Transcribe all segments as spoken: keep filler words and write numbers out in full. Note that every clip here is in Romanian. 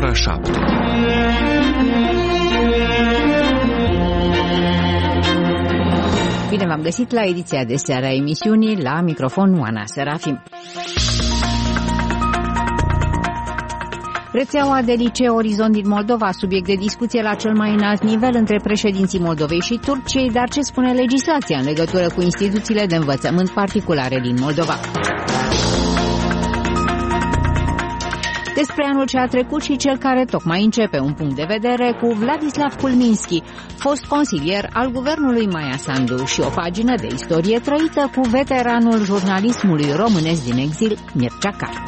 ora șapte. Bine v-am găsit la ediția de seară a emisiunii, la microfon Oana Serafim. Rețeaua de licee Orizont din Moldova, subiect de discuție la cel mai înalt nivel între președinții Moldovei și Turciei, dar ce spune legislația în legătură cu instituțiile de învățământ particulare din Moldova? Despre anul ce a trecut și cel care tocmai începe, un punct de vedere cu Vladislav Kulminski, fost consilier al guvernului Maia Sandu, și o pagină de istorie trăită cu veteranul jurnalismului românesc din exil, Mircea Car.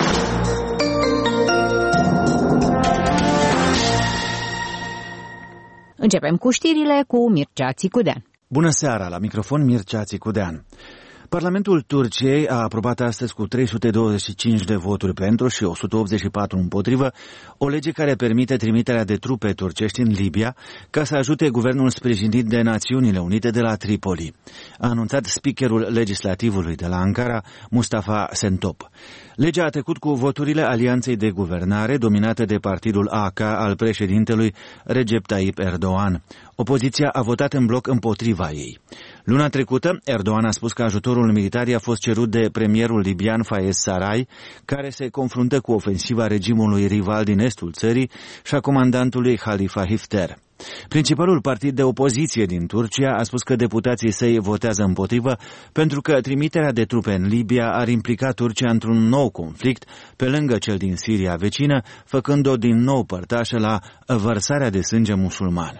Începem cu știrile cu Mircea Țicudean. Bună seara, la microfon Mircea Țicudean. Parlamentul Turciei a aprobat astăzi cu trei sute douăzeci și cinci de voturi pentru și o sută optzeci și patru împotrivă o lege care permite trimiterea de trupe turcești în Libia ca să ajute guvernul sprijinit de Națiunile Unite de la Tripoli, a anunțat speakerul legislativului de la Ankara, Mustafa Sentop. Legea a trecut cu voturile Alianței de Guvernare, dominată de partidul A K al președintelui Recep Tayyip Erdogan. Opoziția a votat în bloc împotriva ei. Luna trecută, Erdogan a spus că ajutorul militar a fost cerut de premierul libian Fayez Sarraj, care se confruntă cu ofensiva regimului rival din estul țării și a comandantului Khalifa Haftar. Principalul partid de opoziție din Turcia a spus că deputații săi votează împotrivă pentru că trimiterea de trupe în Libia ar implica Turcia într-un nou conflict pe lângă cel din Siria vecină, făcând-o din nou părtașă la vărsarea de sânge musulman.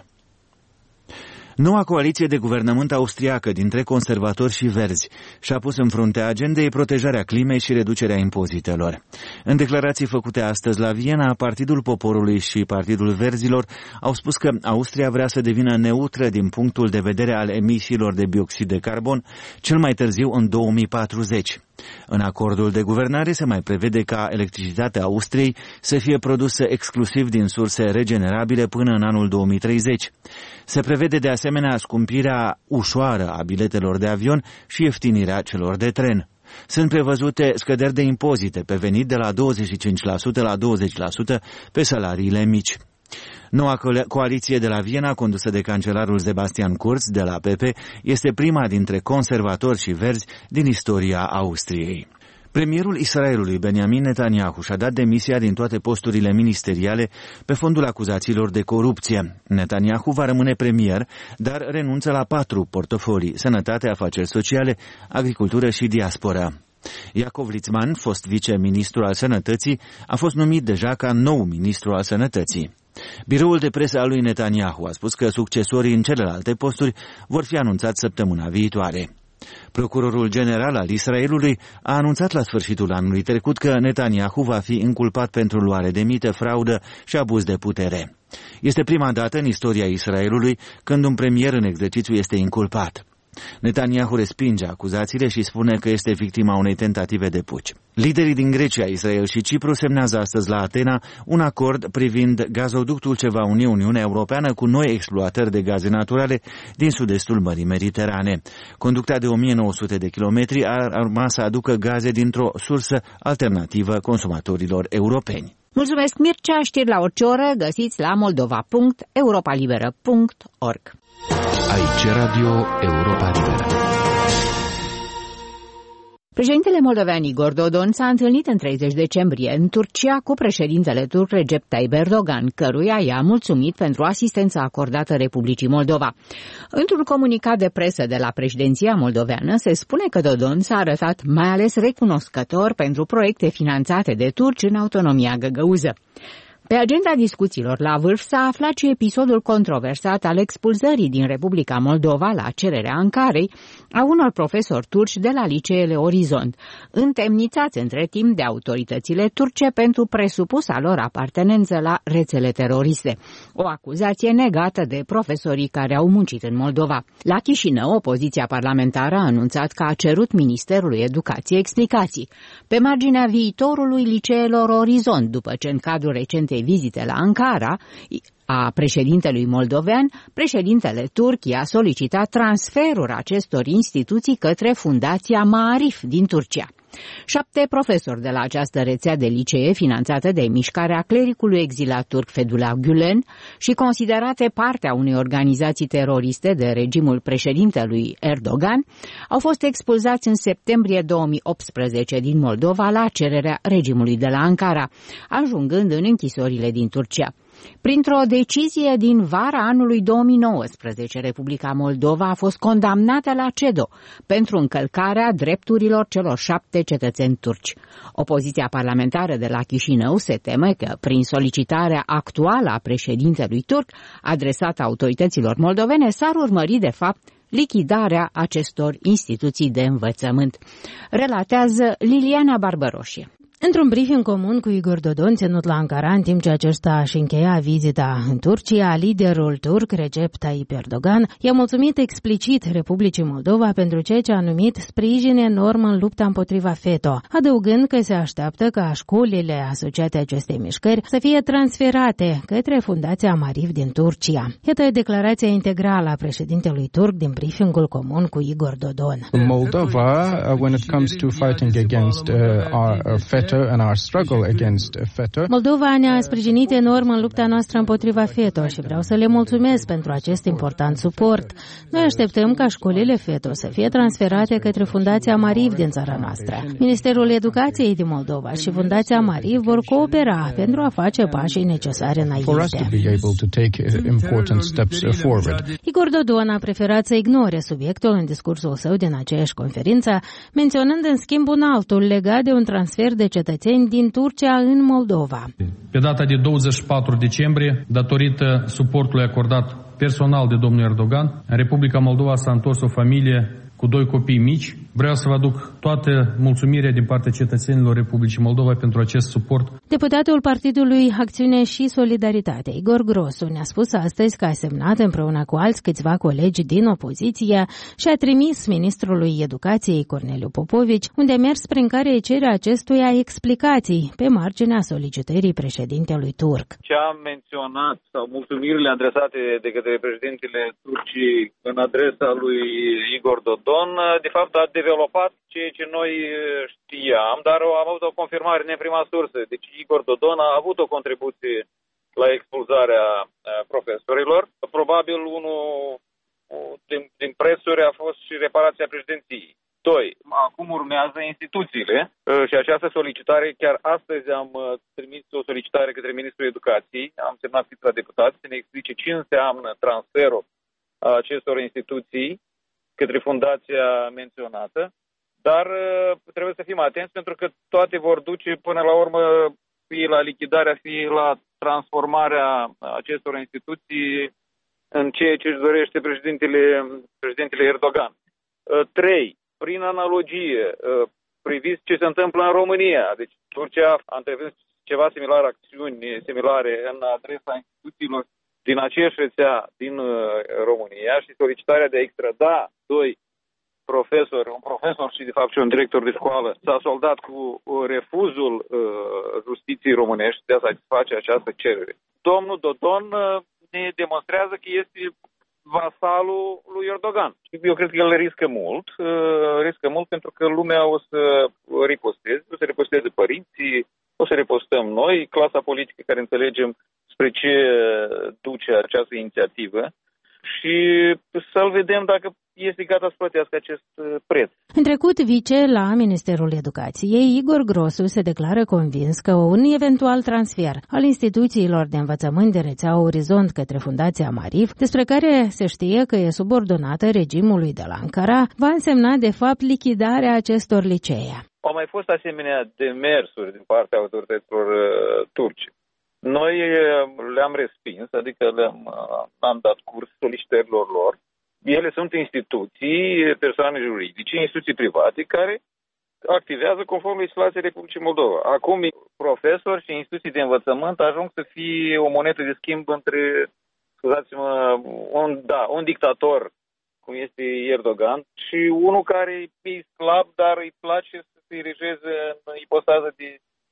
Noua coaliție de guvernământ austriacă dintre conservatori și verzi și-a pus în fruntea agendei protejarea climei și reducerea impozitelor. În declarații făcute astăzi la Viena, Partidul Poporului și Partidul Verzilor au spus că Austria vrea să devină neutră din punctul de vedere al emisiilor de dioxid de carbon, cel mai târziu în două mii patruzeci. În acordul de guvernare se mai prevede ca electricitatea Austriei să fie produsă exclusiv din surse regenerabile până în anul două mii treizeci. Se prevede de asemenea scumpirea ușoară a biletelor de avion și ieftinirea celor de tren. Sunt prevăzute scăderi de impozite pe venit de la douăzeci și cinci la sută la douăzeci la sută pe salariile mici. Noua coaliție de la Viena, condusă de cancelarul Sebastian Kurz de la P P, este prima dintre conservatori și verzi din istoria Austriei. Premierul Israelului, Benjamin Netanyahu, și-a dat demisia din toate posturile ministeriale pe fondul acuzațiilor de corupție. Netanyahu va rămâne premier, dar renunță la patru portofolii: sănătate, afaceri sociale, agricultură și diaspora. Iacov Litzman, fost viceministru al sănătății, a fost numit deja ca nou ministru al sănătății. Biroul de presă al lui Netanyahu a spus că succesorii în celelalte posturi vor fi anunțați săptămâna viitoare. Procurorul general al Israelului a anunțat la sfârșitul anului trecut că Netanyahu va fi inculpat pentru luare de mită, fraudă și abuz de putere. Este prima dată în istoria Israelului când un premier în exercițiu este inculpat. Netanyahu respinge acuzațiile și spune că este victima unei tentative de puci. Liderii din Grecia, Israel și Cipru semnează astăzi la Atena un acord privind gazoductul ce va uni Uniunea Europeană cu noi exploatări de gaze naturale din sud-estul Mării Mediterane. Conducta de o mie nouă sute de kilometri ar urma să aducă gaze dintr-o sursă alternativă consumatorilor europeni. Mulțumesc, Mircea. Știri la orice oră găsiți la moldova punct europalibera punct org. Aici Radio Europa Liberă. Președintele moldovean Igor Dodon s-a întâlnit în treizeci decembrie în Turcia cu președintele turc Recep Tayyip Erdogan, căruia i-a mulțumit pentru asistența acordată Republicii Moldova. Într-un comunicat de presă de la președinția moldoveană se spune că Dodon s-a arătat mai ales recunoscător pentru proiecte finanțate de turci în autonomia găgăuză. Pe agenda discuțiilor la vârf s-a aflat și episodul controversat al expulzării din Republica Moldova la cererea Ankarei a unor profesori turci de la liceele Orizont, întemnițați între timp de autoritățile turce pentru presupusa lor apartenență la rețele teroriste. O acuzație negată de profesorii care au muncit în Moldova. La Chișinău, opoziția parlamentară a anunțat că a cerut Ministerului Educației explicații pe marginea viitorului liceelor Orizont, după ce în cadrul recentei vizite la Ankara a președintelui moldovean, președintele turc a solicitat transferul acestor instituții către Fundația Maarif din Turcia. Șapte profesori de la această rețea de licee, finanțată de mișcarea clericului exilat turc Fethullah Gülen și considerate partea unei organizații teroriste de regimul președintelui Erdogan, au fost expulzați în septembrie două mii optsprezece din Moldova la cererea regimului de la Ankara, ajungând în închisorile din Turcia. Printr-o decizie din vara anului două mii nouăsprezece, Republica Moldova a fost condamnată la CEDO pentru încălcarea drepturilor celor șapte cetățeni turci. Opoziția parlamentară de la Chișinău se teme că, prin solicitarea actuală a președintelui turc adresată autorităților moldovene, s-ar urmări, de fapt, lichidarea acestor instituții de învățământ. Relatează Liliana Barbăroșie. Într-un briefing comun cu Igor Dodon, ținut la Ankara, în timp ce acesta își încheia vizita în Turcia, liderul turc Recep Tayyip Erdogan i-a mulțumit explicit Republicii Moldova pentru ceea ce a numit sprijin enorm în lupta împotriva FETÖ, adăugând că se așteaptă ca școlile asociate acestei mișcări să fie transferate către Fundația Mariv din Turcia. Iată declarația integrală a președintelui turc din briefingul comun cu Igor Dodon. Moldova, uh, when it comes to fighting against uh, our uh, FETÖ, and our struggle against FETÖ. Moldova ne-a sprijinit enorm în lupta noastră împotriva FETÖ și vreau să le mulțumesc pentru acest important suport. Noi așteptăm ca școlile FETÖ să fie transferate către Fundația Mariv din țara noastră. Ministerul Educației din Moldova și Fundația Mariv vor coopera pentru a face pașii necesari înainte. Igor Dodon a preferat să ignore subiectul în discursul său din aceeași conferință, menționând în schimb un altul legat de un transfer de cetățeni din Turcia în Moldova. Pe data de douăzeci și patru decembrie, datorită suportului acordat personal de domnul Erdogan, în Republica Moldova s-a întors o familie cu doi copii mici. Vreau să vă aduc toată mulțumirea din partea cetățenilor Republicii Moldova pentru acest suport. Deputatul Partidului Acțiune și Solidaritate, Igor Grosu, ne-a spus astăzi că a semnat împreună cu alți câțiva colegi din opoziție și a trimis ministrului Educației Corneliu Popovici un demers prin care îi cere acestuia explicații pe marginea solicitării președintelui turc. Ce am menționat sau mulțumirile adresate de către președintele Turciei în adresa lui Igor Dodon, de fapt a developat ceea ce noi știam, dar am avut o confirmare în prima sursă. Deci Igor Dodon a avut o contribuție la expulzarea profesorilor. Probabil unul din, din prețuri a fost și reparația președinției. Doi, acum urmează instituțiile și această solicitare, chiar astăzi am trimis o solicitare către Ministrul Educației, am semnat câțiva deputați să ne explice ce înseamnă transferul acestor instituții către fundația menționată, dar trebuie să fim atenți pentru că toate vor duce până la urmă fie la lichidarea, fie la transformarea acestor instituții în ceea ce își dorește președintele, președintele Erdogan. Trei, prin analogie, priviți ce se întâmplă în România. Deci Turcia a întreprins ceva similar, acțiuni similare în adresa instituțiilor din aceeași rețea din România și solicitarea de a extrada doi profesori, un profesor și de fapt și un director de școală, s-a soldat cu refuzul uh, justiției românești de a satisface această cerere. Domnul Dodon uh, ne demonstrează că este vasalul lui Erdogan. Eu cred că el riscă mult, uh, riscă mult pentru că lumea o să riposteze, o să riposteze părinții, o să ripostăm noi, clasa politică care înțelegem spre ce duce această inițiativă și să-l vedem dacă este gata să plătească acest preț. În trecut, vice la Ministerul Educației, Igor Grosu se declară convins că un eventual transfer al instituțiilor de învățământ de rețea Orizont către Fundația Mariv, despre care se știe că e subordonată regimului de la Ankara, va însemna de fapt lichidarea acestor licee. Au mai fost asemenea demersuri din partea autorităților uh, turce. Noi le-am respins, adică le-am am dat curs solicitărilor lor. Ele sunt instituții, persoane juridice, instituții private care activează conform legislației Republicii Moldova. Acum, profesori și instituții de învățământ ajung să fie o monedă de schimb între, scuzați-mă, un, da, un dictator, cum este Erdogan, și unul care e slab, dar îi place să se erigeze în ipostază de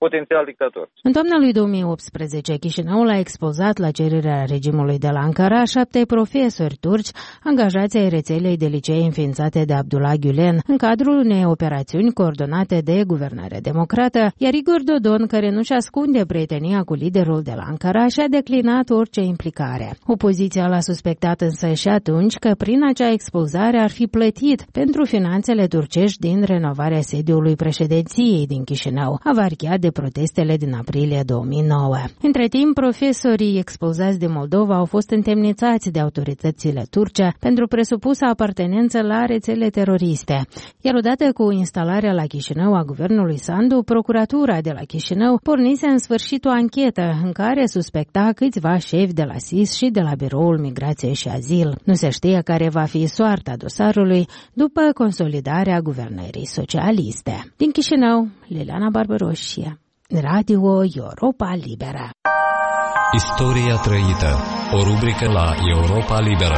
potențial dictatori. În toamna lui două mii optsprezece, Chișinăul a expozat la cererea regimului de la Ankara șapte profesori turci angajați ai rețelei de licee înființate de Abdullah Gülen în cadrul unei operațiuni coordonate de Guvernare Democrată, iar Igor Dodon, care nu-și ascunde prietenia cu liderul de la Ankara, și-a declinat orice implicare. Opoziția l-a suspectat însă și atunci că prin acea expulzare ar fi plătit pentru finanțele turcești din renovarea sediului președinției din Chișinău, avariat de protestele din aprilie două mii nouă. Între timp, profesorii expulzați de Moldova au fost întemnițați de autoritățile turce pentru presupusa apartenență la rețele teroriste. Iar odată cu instalarea la Chișinău a guvernului Sandu, procuratura de la Chișinău pornise în sfârșit o anchetă în care suspecta câțiva șefi de la S I S și de la Biroul Migrației și Azil. Nu se știe care va fi soarta dosarului după consolidarea guvernării socialiste. Din Chișinău, Liliana Barbaroșie, Radio Europa Liberă. Istoria trăită, o rubrică la Europa Liberă.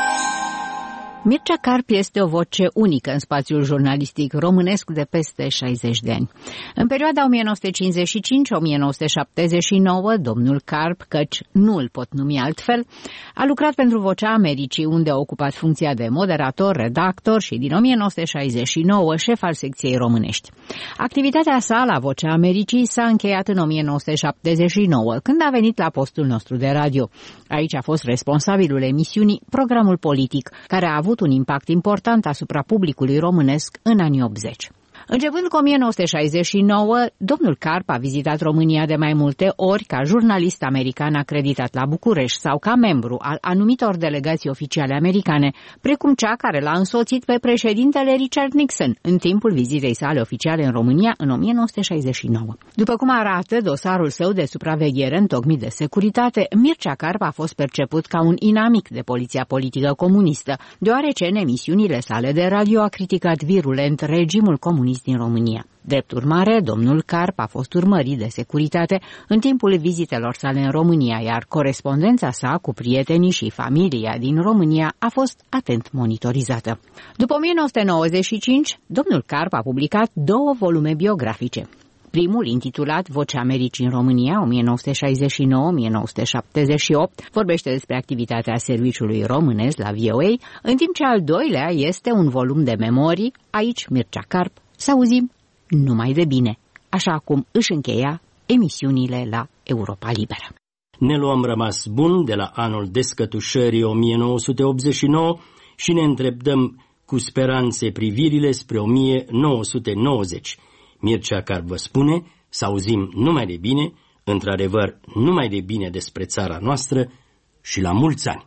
Mircea Carp este o voce unică în spațiul jurnalistic românesc de peste șaizeci de ani. În perioada o mie nouă sute cincizeci și cinci - o mie nouă sute șaptezeci și nouă, domnul Carp, căci nu îl pot numi altfel, a lucrat pentru Vocea Americii, unde a ocupat funcția de moderator, redactor și din o mie nouă sute șaizeci și nouă șef al secției românești. Activitatea sa la Vocea Americii s-a încheiat în o mie nouă sute șaptezeci și nouă, când a venit la postul nostru de radio. Aici a fost responsabilul emisiunii Programul Politic, care a avut un impact important asupra publicului românesc în anii optzeci. Începând cu o mie nouă sute șaizeci și nouă, domnul Carp a vizitat România de mai multe ori ca jurnalist american acreditat la București sau ca membru al anumitor delegații oficiale americane, precum cea care l-a însoțit pe președintele Richard Nixon în timpul vizitei sale oficiale în România în o mie nouă sute șaizeci și nouă. După cum arată dosarul său de supraveghere întocmit de securitate, Mircea Carp a fost perceput ca un inamic de poliția politică comunistă, deoarece în emisiunile sale de radio a criticat virulent regimul comunist din România. Drept urmare, domnul Carp a fost urmărit de securitate în timpul vizitelor sale în România, iar corespondența sa cu prietenii și familia din România a fost atent monitorizată. După o mie nouă sute nouăzeci și cinci, domnul Carp a publicat două volume biografice. Primul, intitulat Vocea Americii în România, o mie nouă sute șaizeci și nouă - o mie nouă sute șaptezeci și opt, vorbește despre activitatea serviciului românesc la V O A, în timp ce al doilea este un volum de memorii, aici Mircea Carp, să auzim numai de bine, așa cum își încheia emisiunile la Europa Liberă. Ne luăm rămas bun de la anul descătușării o mie nouă sute optzeci și nouă și ne îndreptăm cu speranțe privirile spre o mie nouă sute nouăzeci. Mircea Carp vă spune să auzim numai de bine, într-adevăr numai de bine despre țara noastră și la mulți ani.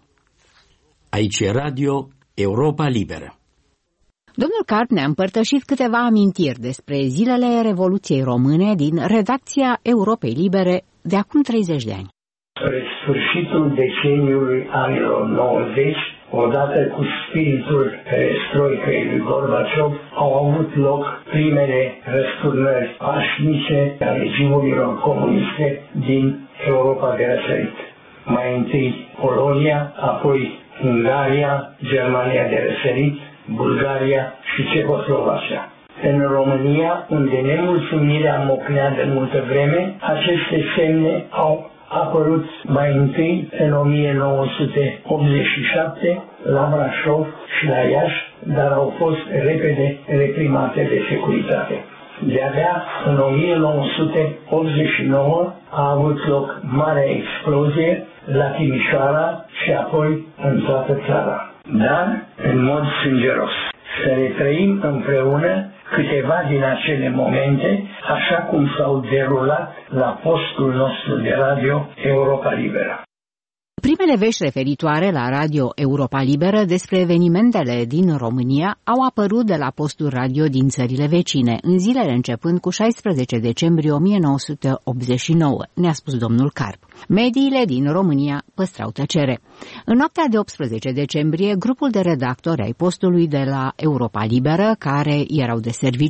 Aici e Radio Europa Liberă. Domnul Carp ne-a împărtășit câteva amintiri despre zilele Revoluției Române din redacția Europei Libere de acum treizeci de ani. Spre sfârșitul deceniului anilor nouăzeci, odată cu spiritul perestroicăi lui Gorbaciov, au avut loc primele răsturnări pașnice a regimurilor comuniste din Europa de răsărit. Mai întâi Polonia, apoi Ungaria, Germania de răsărit, Bulgaria și Cehoslovacia. În România, unde nemulțumirea mocnea de multă vreme, aceste semne au apărut mai întâi în o mie nouă sute optzeci și șapte la Brașov și la Iași, dar au fost repede reprimate de securitate. De-abia în o mie nouă sute optzeci și nouă a avut loc marea explozie la Timișoara și apoi în toată țara. Dar în mod sângeros. Să ne trăim împreună câteva din acele momente, așa cum s-au derulat la postul nostru de radio Europa Liberă. Primele vești referitoare la Radio Europa Liberă despre evenimentele din România au apărut de la postul radio din țările vecine, în zilele începând cu șaisprezece decembrie o mie nouă sute optzeci și nouă, ne-a spus domnul Carp. Mediile din România păstrau tăcere. În noaptea de optsprezece decembrie, grupul de redactori ai postului de la Europa Liberă, care erau de serviciu,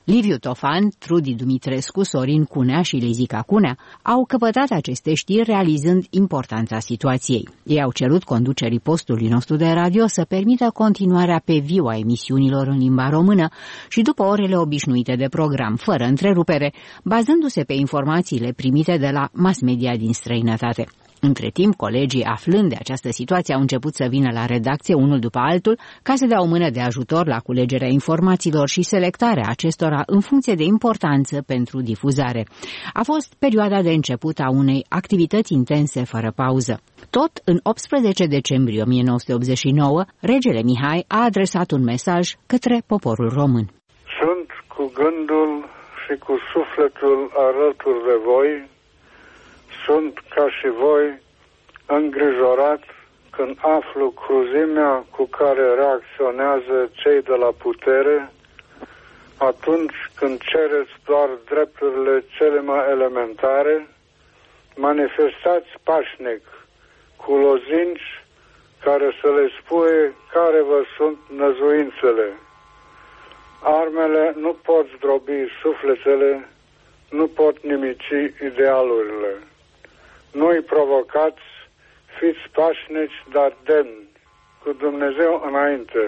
Liviu Tofan, Trudi Dumitrescu, Sorin Cunea și Lizica Cunea au căpătat aceste știri realizând importanța situației. Ei au cerut conducerii postului nostru de radio să permită continuarea pe viu a emisiunilor în limba română și după orele obișnuite de program, fără întrerupere, bazându-se pe informațiile primite de la mass media din străinătate. Între timp, colegii, aflând de această situație, au început să vină la redacție unul după altul ca să dea o mână de ajutor la culegerea informațiilor și selectarea acestora în funcție de importanță pentru difuzare. A fost perioada de început a unei activități intense fără pauză. Tot în optsprezece decembrie o mie nouă sute optzeci și nouă, regele Mihai a adresat un mesaj către poporul român. Sunt cu gândul și cu sufletul alături de voi. Sunt ca și voi îngrijorat când aflu cruzimea cu care reacționează cei de la putere atunci când cereți doar drepturile cele mai elementare. Manifestați pașnic cu lozinci care să le spune care vă sunt năzuințele. Armele nu pot zdrobi sufletele, nu pot nimici idealurile. Nu-i provocați, fiți pașnici, dar demni, cu Dumnezeu înainte.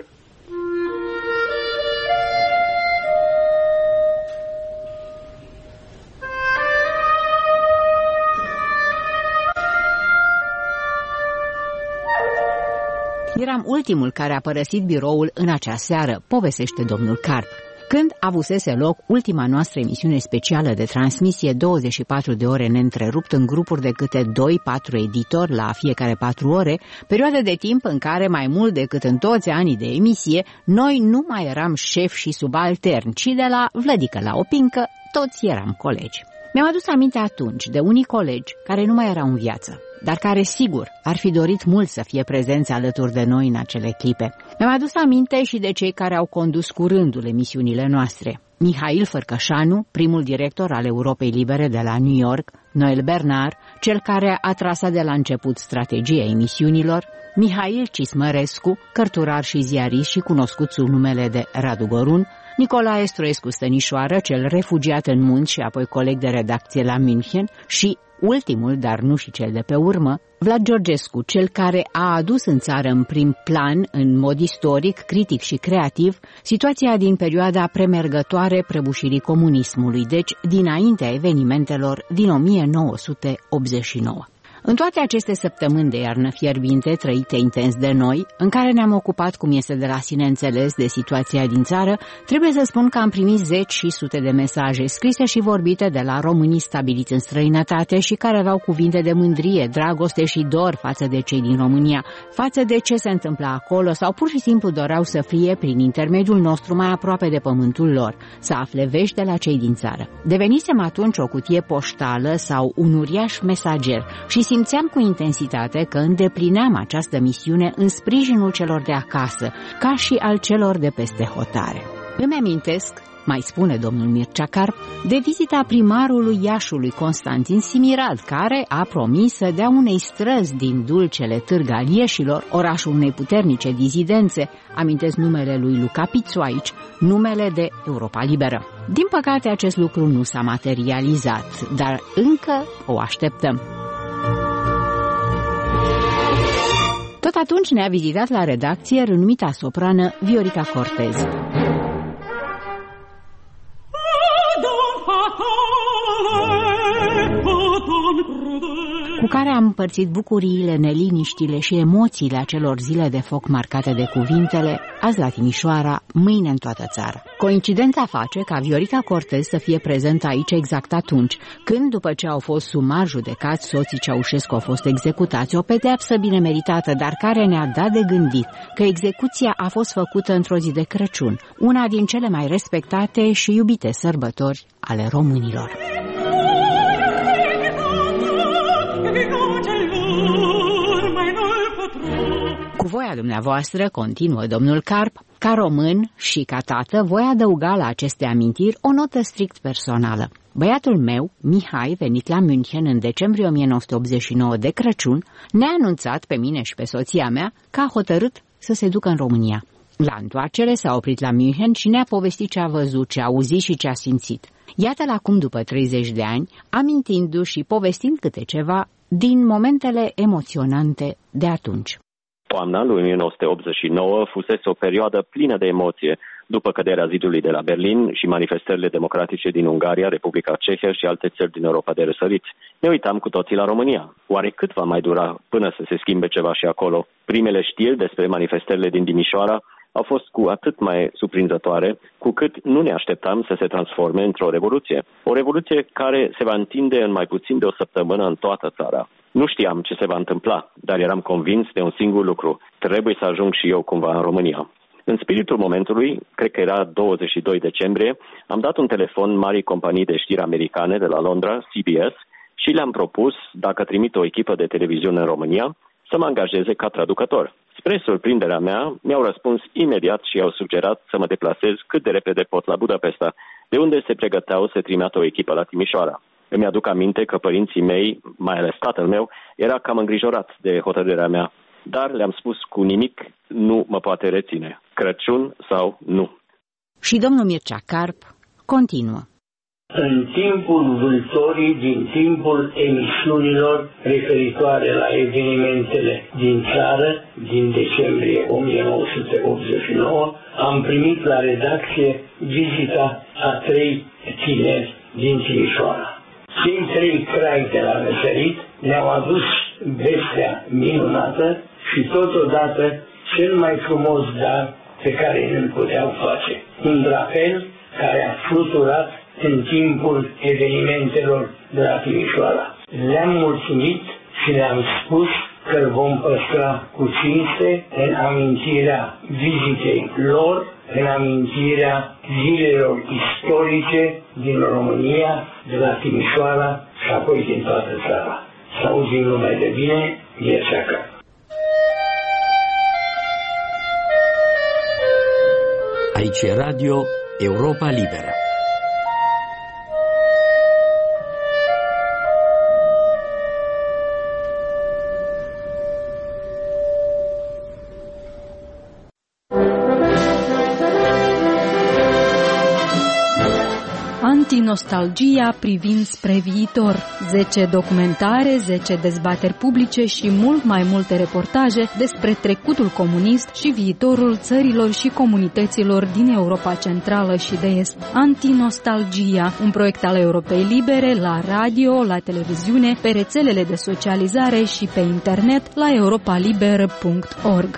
Eram ultimul care a părăsit biroul în acea seară, povestește domnul Carp. Când avusese loc ultima noastră emisiune specială de transmisie douăzeci și patru de ore neîntrerupt în grupuri de câte doi patru editori la fiecare patru ore, perioadă de timp în care, mai mult decât în toți anii de emisie, noi nu mai eram șefi și subalterni, ci de la Vlădică la Opincă, toți eram colegi. Mi-am adus aminte atunci de unii colegi care nu mai erau în viață, dar care sigur ar fi dorit mult să fie prezenți alături de noi în acele clipe. Mi-am adus aminte și de cei care au condus cu rândul emisiunile noastre. Mihail Fărcășanu, primul director al Europei Libere de la New York, Noel Bernard, cel care a trasat de la început strategia emisiunilor, Mihail Cismărescu, cărturar și ziarist și cunoscut sub numele de Radu Gorun, Nicolae Stroescu Stănișoară, cel refugiat în munți și apoi coleg de redacție la München, și ultimul, dar nu și cel de pe urmă, Vlad Georgescu, cel care a adus în țară în prim plan, în mod istoric, critic și creativ, situația din perioada premergătoare prăbușirii comunismului, deci dinaintea evenimentelor din o mie nouă sute optzeci și nouă. În toate aceste săptămâni de iarnă fierbinte, trăite intens de noi, în care ne-am ocupat, cum este de la sine înțeles, de situația din țară, trebuie să spun că am primit zeci și sute de mesaje scrise și vorbite de la românii stabiliți în străinătate și care aveau cuvinte de mândrie, dragoste și dor față de cei din România, față de ce se întâmplă acolo, sau pur și simplu doreau să fie, prin intermediul nostru, mai aproape de pământul lor, să afle vești de la cei din țară. Devenisem atunci o cutie poștală sau un uriaș mesager și simțeam cu intensitate că îndeplineam această misiune în sprijinul celor de acasă, ca și al celor de peste hotare. Îmi amintesc, mai spune domnul Mircea Carp, de vizita primarului Iașului Constantin Simiral, care a promis să dea unei străzi din dulcele Târg al Ieșilor, orașul unei puternice dizidențe, amintesc numele lui Luca Pițu aici, numele de Europa Liberă. Din păcate, acest lucru nu s-a materializat, dar încă o așteptăm. Tot atunci ne-a vizitat la redacție renumita soprană Viorica Cortez, cu care am împărțit bucuriile, neliniștile și emoțiile acelor zile de foc marcate de cuvintele azi la Timișoara, mâine în toată țara. Coincidența face ca Viorica Cortez să fie prezentă aici exact atunci, când, după ce au fost sumar judecați, soții Ceaușescu au fost executați, o pedeapsă bine meritată, dar care ne-a dat de gândit că execuția a fost făcută într-o zi de Crăciun, una din cele mai respectate și iubite sărbători ale românilor. Cu voia dumneavoastră, continuă domnul Carp, ca român și ca tată, voi adăuga la aceste amintiri o notă strict personală. Băiatul meu, Mihai, venit la München în decembrie o mie nouă sute optzeci și nouă de Crăciun, ne-a anunțat pe mine și pe soția mea că a hotărât să se ducă în România. La întoarcere s-a oprit la München și ne-a povestit ce a văzut, ce a auzit și ce a simțit. Iată-l acum după treizeci de ani, amintindu-și și povestind câte ceva din momentele emoționante de atunci. Toamna lui o mie nouă sute optzeci și nouă fusese o perioadă plină de emoție, după căderea zidului de la Berlin și manifestările democratice din Ungaria, Republica Cehă și alte țări din Europa de răsărit. Ne uitam cu toții la România. Oare cât va mai dura până să se schimbe ceva și acolo? Primele știri despre manifestările din Timișoara au fost cu atât mai surprinzătoare, cu cât nu ne așteptam să se transforme într-o revoluție. O revoluție care se va întinde în mai puțin de o săptămână în toată țara. Nu știam ce se va întâmpla, dar eram convins de un singur lucru. Trebuie să ajung și eu cumva în România. În spiritul momentului, cred că era douăzeci și doi decembrie, am dat un telefon marii companii de știri americane de la Londra, C B S, și le-am propus, dacă trimit o echipă de televiziune în România, să mă angajeze ca traducător. Spre surprinderea mea, mi-au răspuns imediat și au sugerat să mă deplasez cât de repede pot la Budapesta, de unde se pregăteau să trimită o echipă la Timișoara. Îmi aduc aminte că părinții mei, mai ales tatăl meu, era cam îngrijorat de hotărârea mea, dar le-am spus cu nimic nu mă poate reține, Crăciun sau nu. Și domnul Mircea Carp continuă. În timpul vâltorii, din timpul emisiunilor referitoare la evenimentele din țară, din decembrie o mie nouă sute optzeci și nouă, am primit la redacție vizita a trei tineri din Timișoara. Cei trei crai de la răsărit ne-au adus vestea minunată și totodată cel mai frumos dar pe care îl puteau face. Un drapel care a fluturat în timpul evenimentelor de la Timișoara. Le-am mulțumit și le-am spus că îl vom păstra cu cinste în amintirea vizitei lor, în amintirea zilelor istorice din România, de la Timișoara și apoi din toată țara. Să auzim numai de bine, Mircea Carp. Aici e Radio Europa Liberă. Nostalgia privind spre viitor. zece documentare, zece dezbateri publice și mult mai multe reportaje despre trecutul comunist și viitorul țărilor și comunităților din Europa Centrală și de Est. Antinostalgia, un proiect al Europei Libere la radio, la televiziune, pe rețelele de socializare și pe internet la europaliberă punct org.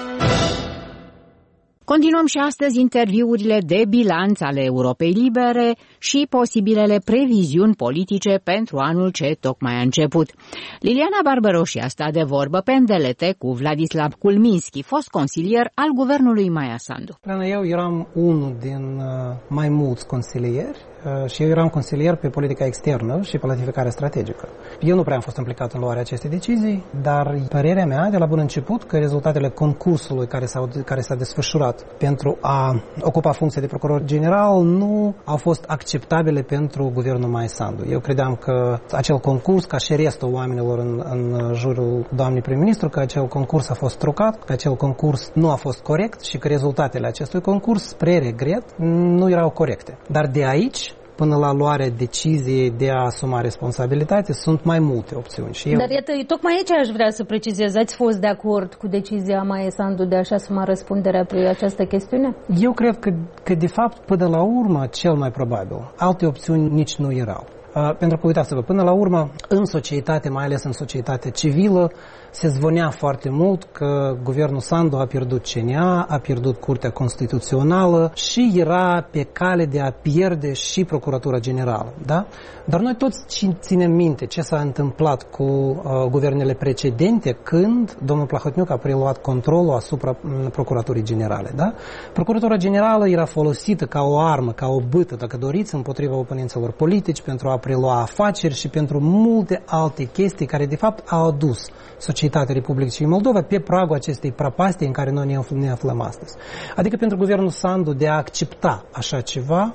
Continuăm și astăzi interviurile de bilanț ale Europei Libere și posibilele previziuni politice pentru anul ce tocmai a început. Liliana Barbaroși a stat de vorbă pe îndelete cu Vladislav Kulminski, fost consilier al guvernului Maia Sandu. Eu eram unul din mai mulți consilieri și eu eram consilier pe politica externă și planificarea strategică. Eu nu prea am fost implicat în luarea acestei decizii, dar părerea mea de la bun început că rezultatele concursului care s-a, care s-a desfășurat pentru a ocupa funcția de procuror general nu au fost acceptabile pentru guvernul Maia Sandu. Eu credeam că acel concurs, ca și restul oamenilor în, în jurul doamnei prim-ministru, că acel concurs a fost trucat, că acel concurs nu a fost corect și că rezultatele acestui concurs, spre regret, nu erau corecte. Dar de aici până la luarea deciziei de a asuma responsabilitate, sunt mai multe opțiuni. Și eu... Dar iată, tocmai aici aș vrea să precizez. Ați fost de acord cu decizia Maia Sandu de a-și asuma răspunderea pe această chestiune? Eu cred că, că, de fapt, până la urmă, cel mai probabil, alte opțiuni nici nu erau. Uh, pentru că, uitați-vă, până la urmă, în societate, mai ales în societatea civilă, se zvonea foarte mult că guvernul Sandu a pierdut C N A, a pierdut Curtea Constituțională și era pe cale de a pierde și Procuratura Generală. Da? Dar noi toți ținem minte ce s-a întâmplat cu uh, guvernele precedente când domnul Plahotniuc a preluat controlul asupra um, Procuraturii Generale. Da? Procuratura Generală era folosită ca o armă, ca o bâtă, dacă doriți, împotriva oponenților politici pentru a prelua afaceri și pentru multe alte chestii care de fapt au adus societatea Republicii Moldova pe pragul acestei prapastii în care noi ne aflăm astăzi. Adică pentru guvernul Sandu de a accepta așa ceva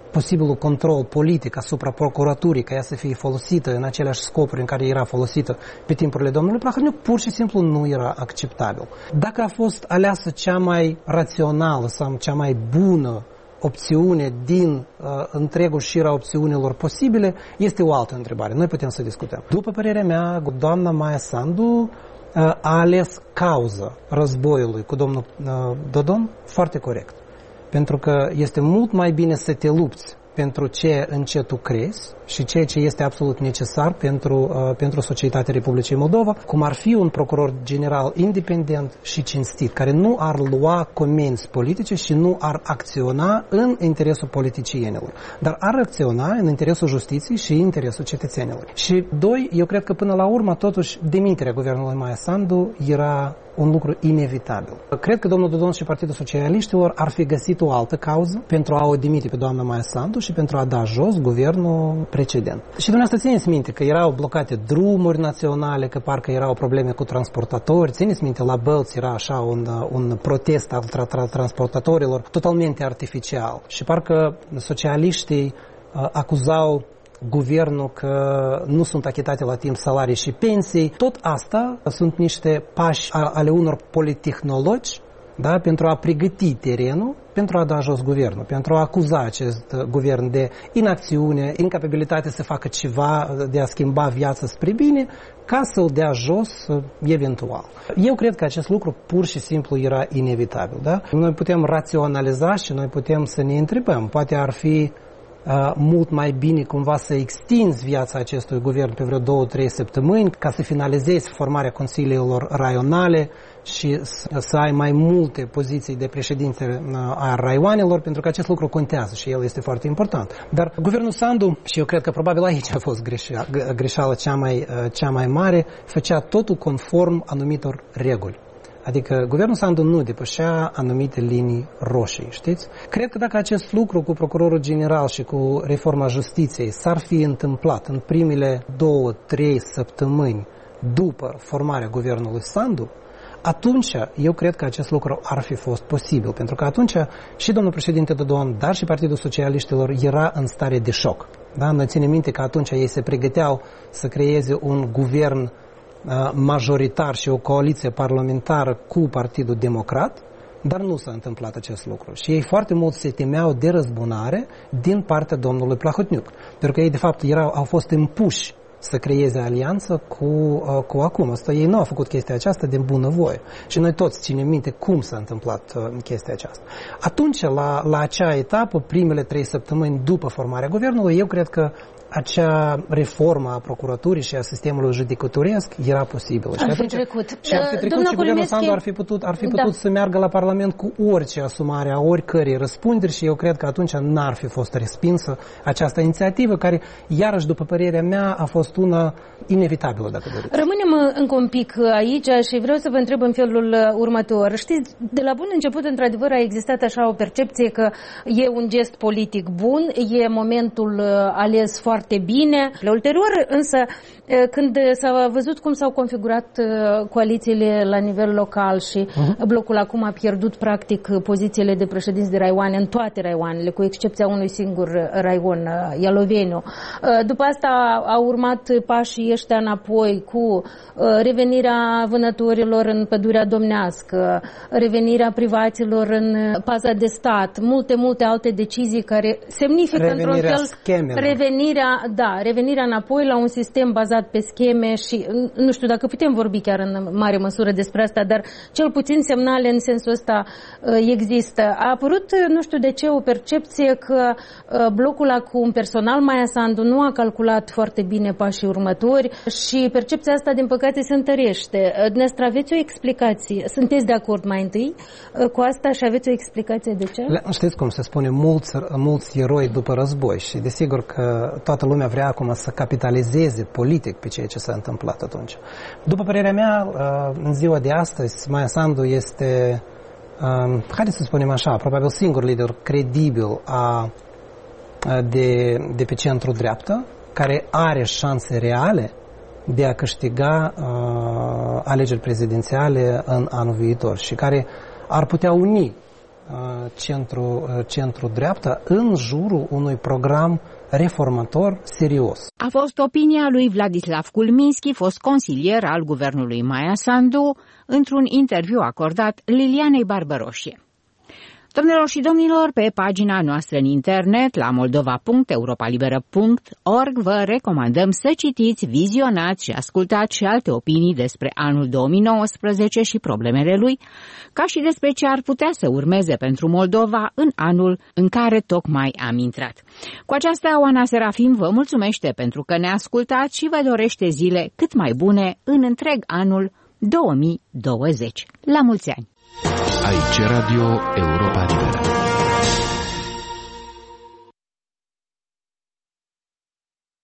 posibilul control politic asupra procuraturii, ca ea să fie folosită în aceleași scopuri în care era folosită pe timpurile domnului Plahotniuc, pur și simplu nu era acceptabil. Dacă a fost aleasă cea mai rațională sau cea mai bună opțiune din uh, întregul șir a opțiunilor posibile, este o altă întrebare. Noi putem să discutăm. După părerea mea, doamna Maia Sandu uh, a ales cauza războiului cu domnul uh, Dodon foarte corect. Pentru că este mult mai bine să te lupți pentru ce în ce tu crezi și ceea ce este absolut necesar pentru, uh, pentru societatea Republicii Moldova, cum ar fi un procuror general independent și cinstit, care nu ar lua comenzi politice și nu ar acționa în interesul politicienilor, dar ar acționa în interesul justiției și în interesul cetățenilor. Și doi, eu cred că până la urmă, totuși, demiterea guvernului Maia Sandu era un lucru inevitabil. Cred că domnul Dodon și Partidul Socialiștilor ar fi găsit o altă cauză pentru a o demite pe doamna Maia Sandu și pentru a da jos guvernul precedent. Și dumneavoastră țineți minte că erau blocate drumuri naționale, că parcă erau probleme cu transportatori. Țineți minte, la Bălți era așa un, un protest al tra- tra- transportatorilor totalmente artificial. Și parcă socialiștii uh, acuzau guvernul că nu sunt achitate la timp salarii și pensii. Tot asta sunt niște pași ale unor politehnologi, da, pentru a pregăti terenul, pentru a da jos guvernul, pentru a acuza acest guvern de inacțiune, incapabilitate să facă ceva, de a schimba viața spre bine, ca să-l dea jos eventual. Eu cred că acest lucru pur și simplu era inevitabil. Da? Noi putem raționaliza și noi putem să ne întrebăm. Poate ar fi Uh, mult mai bine cumva să extinzi viața acestui guvern pe vreo două, trei săptămâni ca să finalizezi formarea consiliilor raionale și să, să ai mai multe poziții de președinte uh, a raioanelor, pentru că acest lucru contează și el este foarte important. Dar guvernul Sandu, și eu cred că probabil aici a fost greșeala, greșeala cea mai, uh, cea mai mare, făcea totul conform anumitor reguli. Adică guvernul Sandu nu depășea anumite linii roșii, știți? Cred că dacă acest lucru cu procurorul general și cu reforma justiției s-ar fi întâmplat în primele două, trei săptămâni după formarea guvernului Sandu, atunci eu cred că acest lucru ar fi fost posibil, pentru că atunci și domnul președinte Dodon, dar și Partidul Socialiștilor era în stare de șoc. Da? Noi ținem minte că atunci ei se pregăteau să creeze un guvern majoritar și o coaliție parlamentară cu Partidul Democrat, dar nu s-a întâmplat acest lucru. Și ei foarte mult se temeau de răzbunare din partea domnului Plahotniuc. Pentru că ei, de fapt, erau, au fost impuși să creeze alianță cu, cu acum. Asta ei nu au făcut chestia aceasta de bunăvoie. Și noi toți ținem minte cum s-a întâmplat chestia aceasta. Atunci, la, la acea etapă, primele trei săptămâni după formarea guvernului, eu cred că acea reformă a procuraturii și a sistemului judecătoresc era posibilă. Ar fi trecut. Și ar fi trecut și guvernul Sandu ar fi putut, ar fi putut da. să meargă la Parlament cu orice asumare a oricărei răspunderi și eu cred că atunci n-ar fi fost respinsă această inițiativă care, iarăși, după părerea mea, a fost una inevitabilă, dacă doriți. Rămânem încă un pic aici și vreau să vă întreb în felul următor. Știți, de la bun început, într-adevăr, a existat așa o percepție că e un gest politic bun, e momentul ales foarte bine. Ulterior, însă, când s-a văzut cum s-au configurat coalițiile la nivel local și uh-huh. blocul acum a pierdut practic pozițiile de președinți de raioane în toate raioanele, cu excepția unui singur raion, Ialoveniu. După asta au urmat pașii ăștia înapoi cu revenirea vânătorilor în pădurea domnească, revenirea privaților în paza de stat, multe, multe alte decizii care semnifică revenirea într-un fel schemelor. revenirea, da, revenirea înapoi la un sistem bazat pe scheme și nu știu dacă putem vorbi chiar în mare măsură despre asta, dar cel puțin semnale în sensul ăsta există. A apărut, nu știu de ce, o percepție că blocul acum personal Maia Sandu nu a calculat foarte bine pașii următori și percepția asta, din păcate, se întărește. Dumneavoastră aveți o explicație? Sunteți de acord mai întâi cu asta și aveți o explicație de ce? Știți cum se spune, mulți, mulți eroi după război și desigur că toată lumea vrea acum să capitalizeze politic pe ceea ce s-a întâmplat atunci. După părerea mea, în ziua de astăzi, Maia Sandu este, haideți să spunem așa, probabil singur lider credibil a, de, de pe centru dreaptă, care are șanse reale de a câștiga uh, alegeri prezidențiale în anul viitor și care ar putea uni centru, centru-dreapta în jurul unui program reformator serios. A fost opinia lui Vladislav Kulminski, fost consilier al guvernului Maia Sandu, într-un interviu acordat Lilianei Barbaroșie. Domnilor și domnilor, pe pagina noastră în internet, la moldova punct europalibera punct org, vă recomandăm să citiți, vizionați și ascultați și alte opinii despre anul două mii nouăsprezece și problemele lui, ca și despre ce ar putea să urmeze pentru Moldova în anul în care tocmai am intrat. Cu aceasta, Oana Serafim vă mulțumește pentru că ne ascultați și vă dorește zile cât mai bune în întreg anul două mii douăzeci. La mulți ani! Aici Radio Europa Liberă.